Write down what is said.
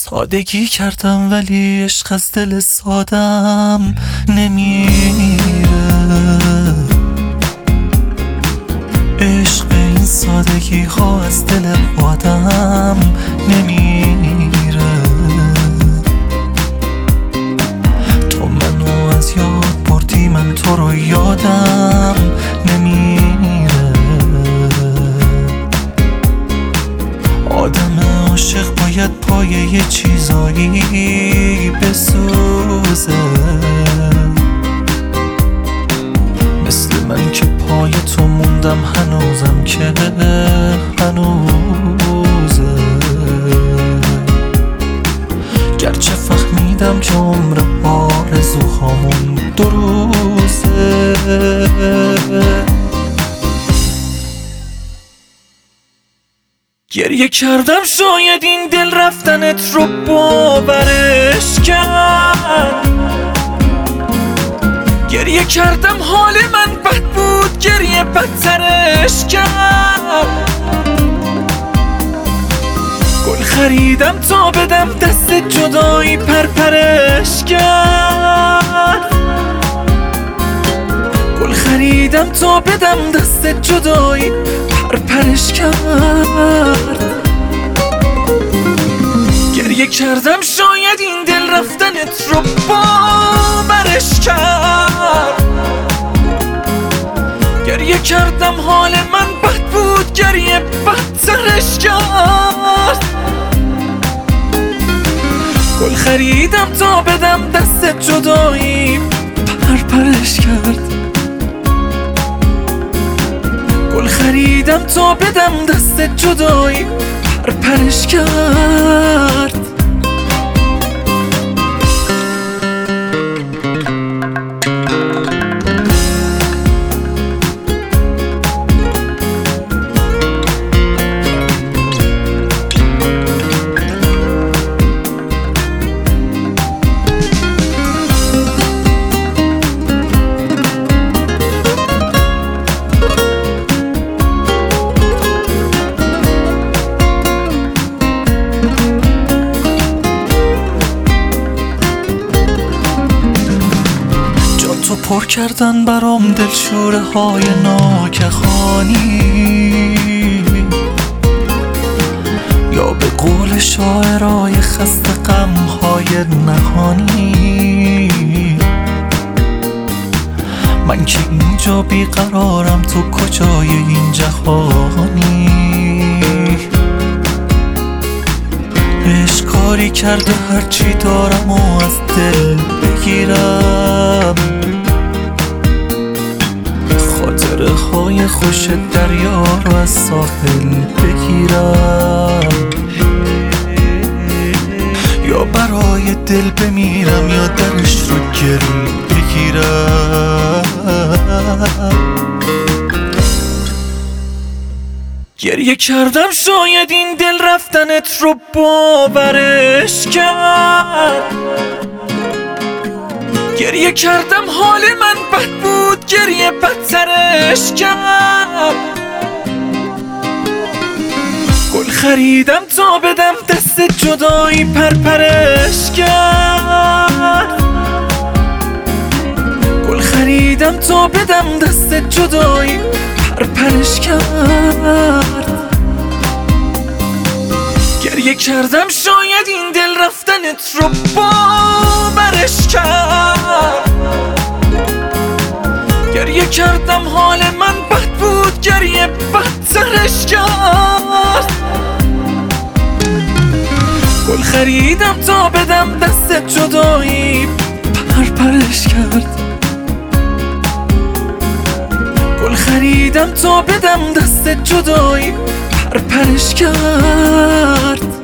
سادگی کردم ولی عشق از دل سادم نمیره. عشق به این سادگی ها از دل آدم نمیره. تو منو از یاد بردی، من تو رو یادم نمیره. آدم عاشق باید پای یه چیزایی بسوزه، مثل من که پای تو موندم هنوزم که هنوزه. گرچه فهمیدم که عمر آرزوهامون 2 روزه. گریه کردم شاید این دل رفتنت رو باورش کرد. گریه کردم حال من بد بود، گریه بدترش کرد. گل خریدم تا بدم دست جدایی، پرپرش کرد. گل خریدم تا بدم دست جدایی، پرپرش کرد. گریه کردم شاید این دل رفتنت رو باورش کرد. گریه کردم حال من بد بود، گریه بدترش کرد. گل خریدم تا بدم دست جدایی، پرپرش کرد. گل خریدم تا بدم دست جدایی، پرپرش کرد. پر کردن برام دلشوره های ناگهانی، یا به قول شاعرای خسته غم های نهانی. من که اینجا بیقرارم، تو کجای این جهانی؟ عشق کاری کرده هرچی دارم و از دل بگیرم. خاطره های خوش دریا رو از ساحل بگیرم، یا برای دل بمیرم یا درش رو گری بگیرم. گریه کردم شاید این دل رفتنت رو باورش کرد. گریه کردم حال من بد بود، گریه بدترش کرد. گل خریدم تا بدم دست جدایی، پرپرش کرد. گل خریدم تا بدم دست جدایی، پرپرش کرد. گریه کردم شاید این دل رفتنت رو باورش کرد. گریه کردم حال من بد بود، گریه بدترش کرد. گل خریدم تا بدم دست جدایی، پرپرش کرد. گل خریدم تا بدم دست جدایی، پرپرش کرد.